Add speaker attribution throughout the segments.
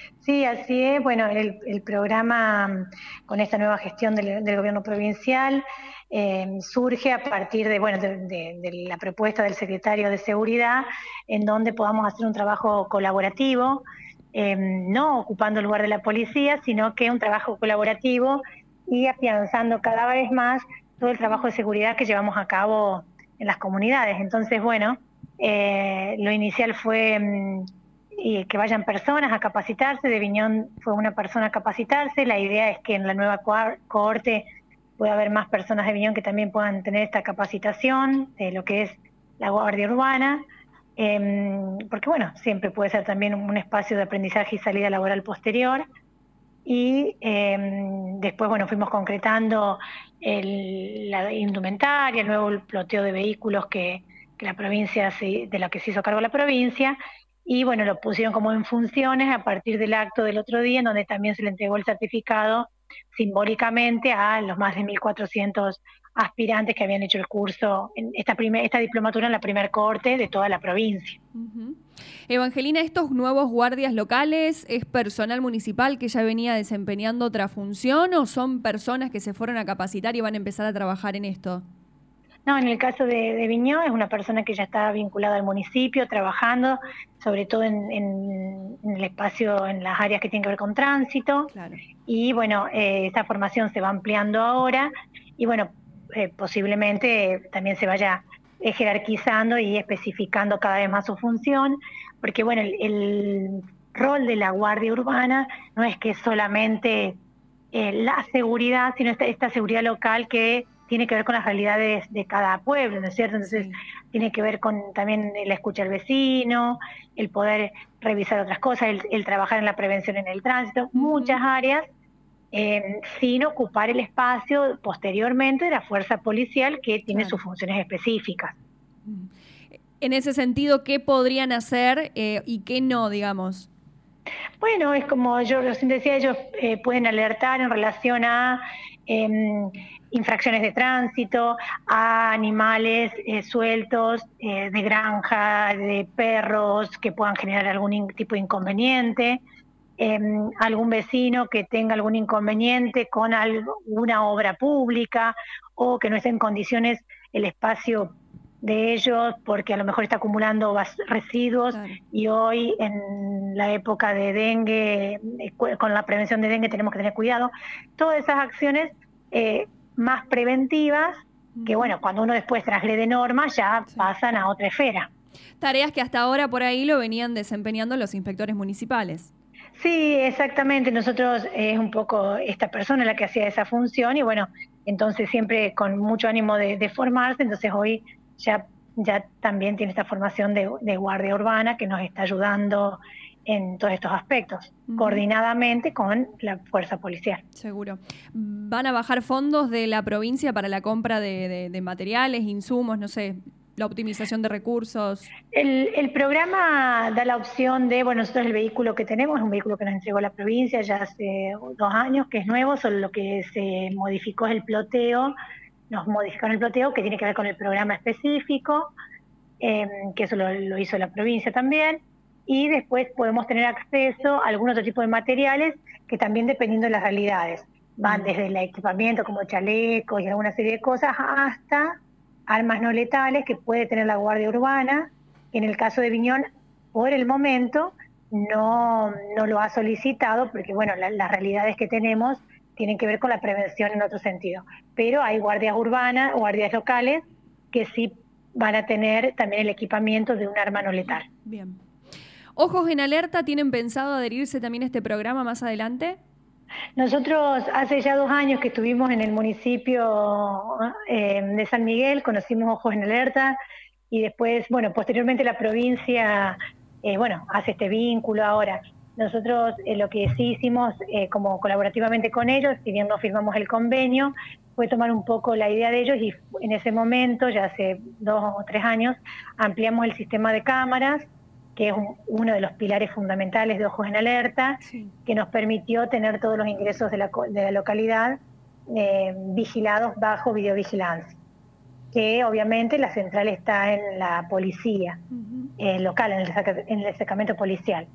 Speaker 1: Sí, así es. Bueno, el programa con esta nueva gestión del gobierno provincial surge a partir de la propuesta del secretario de Seguridad, en donde podamos hacer un trabajo colaborativo, no ocupando el lugar de la policía, sino que un trabajo colaborativo y afianzando cada vez más todo el trabajo de seguridad que llevamos a cabo en las comunidades. Entonces, bueno, lo inicial fue y que vayan personas a capacitarse. De Viñón fue una persona a capacitarse. La idea es que en la nueva cohorte pueda haber más personas de Viñón que también puedan tener esta capacitación de lo que es la Guardia Urbana, porque bueno, siempre puede ser también un espacio de aprendizaje y salida laboral posterior. Y después, bueno, fuimos concretando la indumentaria, el nuevo ploteo de vehículos que la provincia, de la que se hizo cargo la provincia, y bueno, lo pusieron como en funciones a partir del acto del otro día, en donde también se le entregó el certificado simbólicamente a los más de 1.400 aspirantes que habían hecho el curso, en esta diplomatura en la primer cohorte de toda la provincia.
Speaker 2: Uh-huh. Evangelina, ¿estos nuevos guardias locales es personal municipal que ya venía desempeñando otra función o son personas que se fueron a capacitar y van a empezar a trabajar en esto?
Speaker 1: No, en el caso de Viñó es una persona que ya está vinculada al municipio, trabajando, sobre todo en el espacio, en las áreas que tienen que ver con tránsito.
Speaker 2: Claro.
Speaker 1: Y bueno, esta formación se va ampliando ahora y bueno, posiblemente también se vaya jerarquizando y especificando cada vez más su función, porque bueno, el rol de la Guardia Urbana no es que solamente la seguridad, sino esta seguridad local que tiene que ver con las realidades de cada pueblo, ¿no es cierto? Entonces, tiene que ver con también la escucha al vecino, el poder revisar otras cosas, el trabajar en la prevención en el tránsito, muchas áreas, sin ocupar el espacio posteriormente de la fuerza policial que tiene sus funciones específicas.
Speaker 2: En ese sentido, ¿qué podrían hacer y qué no, digamos?
Speaker 1: Bueno, es como yo recién decía, ellos pueden alertar en relación a infracciones de tránsito, a animales sueltos de granja, de perros que puedan generar algún tipo de inconveniente, algún vecino que tenga algún inconveniente con alguna obra pública o que no esté en condiciones el espacio de ellos porque a lo mejor está acumulando residuos. Claro. Y hoy en la época de dengue, con la prevención de dengue tenemos que tener cuidado. Todas esas acciones más preventivas que bueno, cuando uno después transgrede normas ya pasan a otra esfera.
Speaker 2: Tareas que hasta ahora por ahí lo venían desempeñando los inspectores municipales.
Speaker 1: Sí, exactamente. Nosotros es un poco esta persona la que hacía esa función y bueno, entonces siempre con mucho ánimo de formarse, entonces hoy ya también tiene esta formación de guardia urbana que nos está ayudando en todos estos aspectos, coordinadamente con la fuerza policial.
Speaker 2: Seguro. ¿Van a bajar fondos de la provincia para la compra de materiales, insumos, no sé, la optimización de recursos?
Speaker 1: El programa da la opción de, bueno, nosotros el vehículo que tenemos es un vehículo que nos entregó la provincia ya hace 2 años, que es nuevo, solo lo que se modificó es el ploteo. Nos modificaron el ploteo que tiene que ver con el programa específico, que eso lo hizo la provincia también, y después podemos tener acceso a algún otro tipo de materiales que también dependiendo de las realidades, van desde el equipamiento como chalecos y alguna serie de cosas hasta armas no letales que puede tener la Guardia Urbana, que en el caso de Viñón, por el momento, no lo ha solicitado, porque bueno, las realidades que tenemos tienen que ver con la prevención en otro sentido. Pero hay guardias urbanas, guardias locales, que sí van a tener también el equipamiento de un arma no letal.
Speaker 2: Bien. ¿Ojos en Alerta tienen pensado adherirse también a este programa más adelante?
Speaker 1: Nosotros hace ya 2 años que estuvimos en el municipio de San Miguel, conocimos Ojos en Alerta y después, bueno, posteriormente la provincia, hace este vínculo ahora. Nosotros lo que sí hicimos como colaborativamente con ellos, si bien no firmamos el convenio, fue tomar un poco la idea de ellos y en ese momento, ya hace 2 o 3 años, ampliamos el sistema de cámaras, que es uno de los pilares fundamentales de Ojos en Alerta, que nos permitió tener todos los ingresos de la localidad vigilados bajo videovigilancia, que obviamente la central está en la policía local, en el destacamento policial.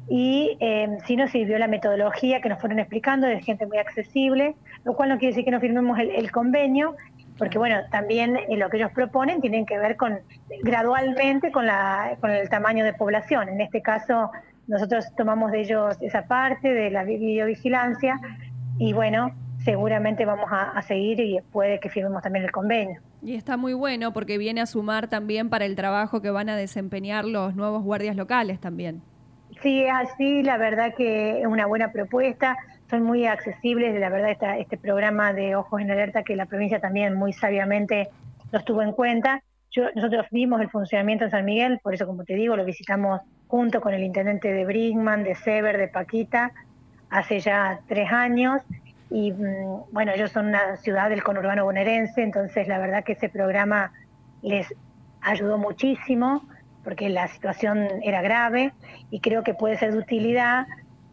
Speaker 1: y sí nos sirvió la metodología que nos fueron explicando, de gente muy accesible, lo cual no quiere decir que no firmemos el convenio, porque bueno, también lo que ellos proponen tienen que ver con gradualmente con el tamaño de población. En este caso, nosotros tomamos de ellos esa parte de la videovigilancia y bueno, seguramente vamos a seguir y puede que firmemos también el convenio.
Speaker 2: Y está muy bueno porque viene a sumar también para el trabajo que van a desempeñar los nuevos guardias locales también.
Speaker 1: Sí, así la verdad que es una buena propuesta, son muy accesibles, la verdad este programa de Ojos en Alerta que la provincia también muy sabiamente los tuvo en cuenta. Nosotros vimos el funcionamiento en San Miguel, por eso como te digo, lo visitamos junto con el intendente de Brinkman, de Sever, de Paquita, hace ya 3 años, y bueno, ellos son una ciudad del conurbano bonaerense, entonces la verdad que ese programa les ayudó muchísimo, porque la situación era grave y creo que puede ser de utilidad.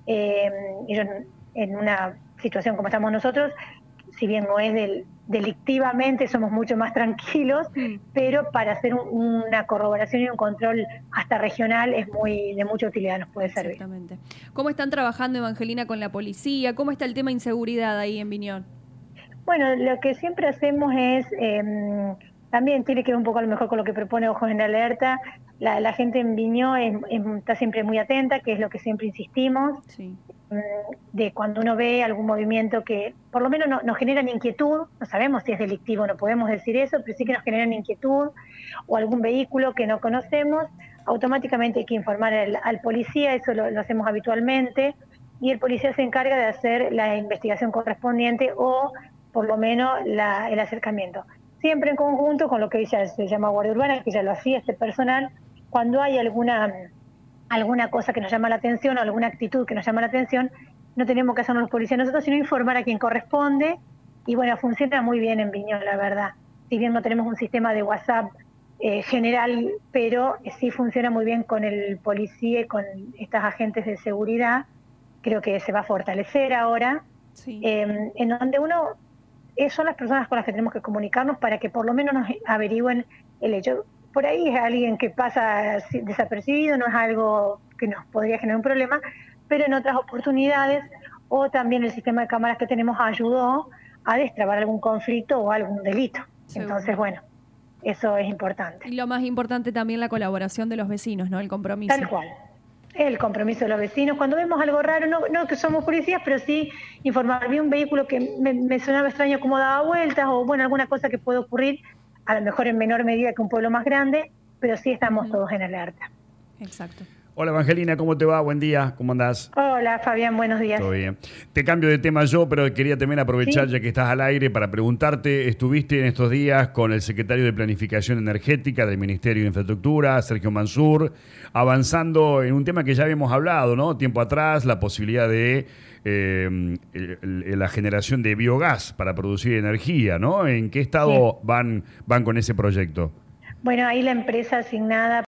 Speaker 1: Ellos en una situación como estamos nosotros, si bien no es delictivamente, somos mucho más tranquilos, pero para hacer una corroboración y un control hasta regional es de mucha utilidad, nos puede servir.
Speaker 2: Exactamente. ¿Cómo están trabajando, Evangelina, con la policía? ¿Cómo está el tema de inseguridad ahí en Viñón?
Speaker 1: Bueno, lo que siempre hacemos es, también tiene que ver un poco a lo mejor con lo que propone Ojos en Alerta, la gente en Viñón está siempre muy atenta, que es lo que siempre insistimos, sí. De cuando uno ve algún movimiento que por lo menos nos generan inquietud, no sabemos si es delictivo, no podemos decir eso, pero sí que nos generan inquietud, o algún vehículo que no conocemos, automáticamente hay que informar al policía, eso lo hacemos habitualmente, y el policía se encarga de hacer la investigación correspondiente o por lo menos el acercamiento. Siempre en conjunto con lo que ya se llama Guardia Urbana, que ya lo hacía este personal, cuando hay alguna cosa que nos llama la atención o alguna actitud que nos llama la atención, no tenemos que hacernos los policías nosotros, sino informar a quien corresponde, y bueno, funciona muy bien en Viñón, la verdad. Si bien no tenemos un sistema de WhatsApp general, pero sí funciona muy bien con el policía y con estas agentes de seguridad, creo que se va a fortalecer ahora, sí. En donde son las personas con las que tenemos que comunicarnos para que por lo menos nos averigüen el hecho. Por ahí es alguien que pasa desapercibido, no es algo que nos podría generar un problema, pero en otras oportunidades, o también el sistema de cámaras que tenemos ayudó a destrabar algún conflicto o algún delito. Seguro. Entonces, bueno, eso es importante.
Speaker 2: Y lo más importante también la colaboración de los vecinos, ¿no? El compromiso.
Speaker 1: Tal cual. El compromiso de los vecinos. Cuando vemos algo raro, no que somos policías, pero sí informar. Vi un vehículo que me sonaba extraño cómo daba vueltas, o bueno, alguna cosa que puede ocurrir, a lo mejor en menor medida que un pueblo más grande, pero sí estamos todos en alerta.
Speaker 2: Exacto.
Speaker 3: Hola Evangelina, ¿cómo te va? Buen día, ¿cómo andás?
Speaker 1: Hola Fabián, buenos días.
Speaker 3: Todo bien. Te cambio de tema yo, pero quería también aprovechar, ¿sí?, ya que estás al aire, para preguntarte, estuviste en estos días con el secretario de Planificación Energética del Ministerio de Infraestructura, Sergio Mansur, avanzando en un tema que ya habíamos hablado, ¿no? Tiempo atrás, la posibilidad de la generación de biogás para producir energía, ¿no? ¿En qué estado van con ese proyecto?
Speaker 1: Bueno, ahí la empresa asignada